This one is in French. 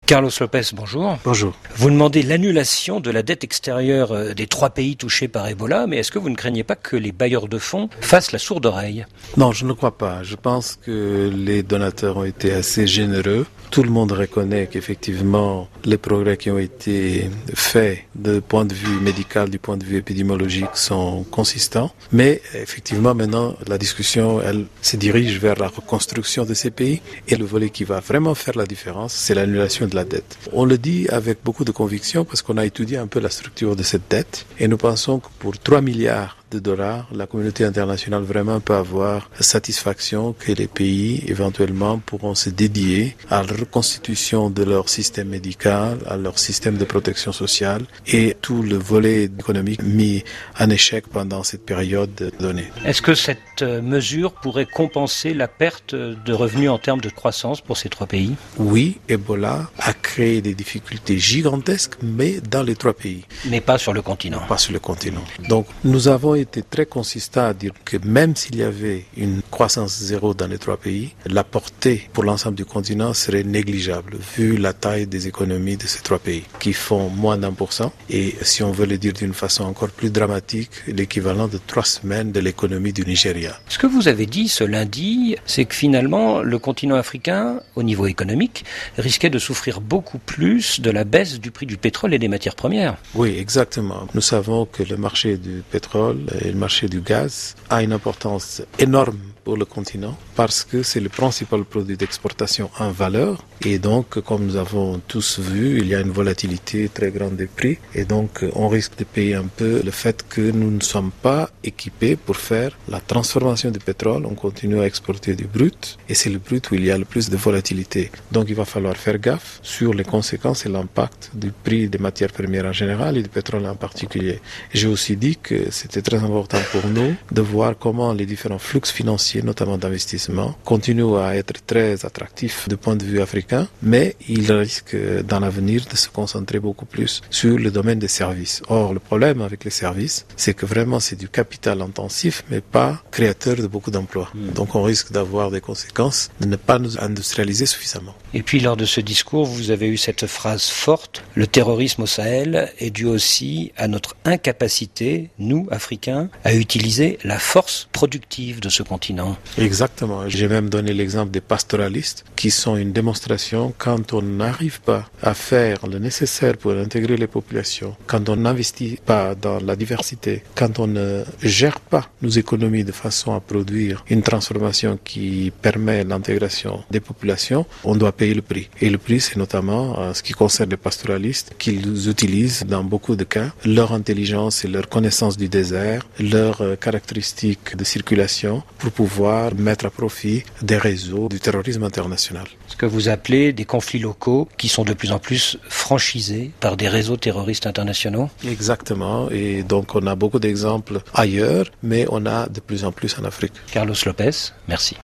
Carlos Lopez, bonjour. Bonjour. Vous demandez l'annulation de la dette extérieure des 3 pays touchés par Ebola, mais est-ce que vous ne craignez pas que les bailleurs de fonds fassent la sourde oreille? Non, je ne crois pas. Je pense que les donateurs ont été assez généreux. Tout le monde reconnaît qu'effectivement, les progrès qui ont été faits du point de vue médical, du point de vue épidémiologique sont consistants. Mais effectivement, maintenant, la discussion, elle se dirige vers la reconstruction de ces pays. Et le volet qui va vraiment faire la différence, c'est l'annulation de la dette. On le dit avec beaucoup de conviction parce qu'on a étudié un peu la structure de cette dette. Et nous pensons que pour 3 milliards de dollars, la communauté internationale vraiment peut avoir satisfaction que les pays éventuellement pourront se dédier à la reconstitution de leur système médical, à leur système de protection sociale et tout le volet économique mis en échec pendant cette période donnée. Est-ce que cette mesure pourrait compenser la perte de revenus en termes de croissance pour ces 3 pays? Oui, Ebola a créé des difficultés gigantesques, mais dans les 3 pays. Mais pas sur le continent. Pas sur le continent. Donc nous avons été très consistant à dire que même s'il y avait une croissance zéro dans les 3 pays, la portée pour l'ensemble du continent serait négligeable vu la taille des économies de ces 3 pays qui font moins d'1%. Et si on veut le dire d'une façon encore plus dramatique, l'équivalent de 3 semaines de l'économie du Nigeria. Ce que vous avez dit ce lundi, c'est que finalement le continent africain, au niveau économique, risquait de souffrir beaucoup plus de la baisse du prix du pétrole et des matières premières. Oui, exactement. Nous savons que le marché du pétrole et le marché du gaz a une importance énorme pour le continent parce que c'est le principal produit d'exportation en valeur et donc comme nous avons tous vu, il y a une volatilité très grande des prix et donc on risque de payer un peu le fait que nous ne sommes pas équipés pour faire la transformation du pétrole. On continue à exporter du brut et c'est le brut où il y a le plus de volatilité. Donc il va falloir faire gaffe sur les conséquences et l'impact du prix des matières premières en général et du pétrole en particulier. J'ai aussi dit que c'était très important pour nous de voir comment les différents flux financiers, notamment d'investissement, continuent à être très attractifs du point de vue africain, mais ils risquent dans l'avenir de se concentrer beaucoup plus sur le domaine des services. Or, le problème avec les services, c'est que vraiment c'est du capital intensif, mais pas créateur de beaucoup d'emplois. Donc on risque d'avoir des conséquences de ne pas nous industrialiser suffisamment. Et puis lors de ce discours, vous avez eu cette phrase forte, le terrorisme au Sahel est dû aussi à notre incapacité, nous, Africains, à utiliser la force productive de ce continent. Exactement. J'ai même donné l'exemple des pastoralistes qui sont une démonstration quand on n'arrive pas à faire le nécessaire pour intégrer les populations, quand on n'investit pas dans la diversité, quand on ne gère pas nos économies de façon à produire une transformation qui permet l'intégration des populations, on doit payer le prix. Et le prix, c'est notamment en ce qui concerne les pastoralistes qu'ils utilisent dans beaucoup de cas leur intelligence et leur connaissance du désert, leurs caractéristiques de circulation pour pouvoir mettre à profit des réseaux du terrorisme international. Ce que vous appelez des conflits locaux qui sont de plus en plus franchisés par des réseaux terroristes internationaux? Exactement. Et donc on a beaucoup d'exemples ailleurs, mais on a de plus en plus en Afrique. Carlos Lopez, merci.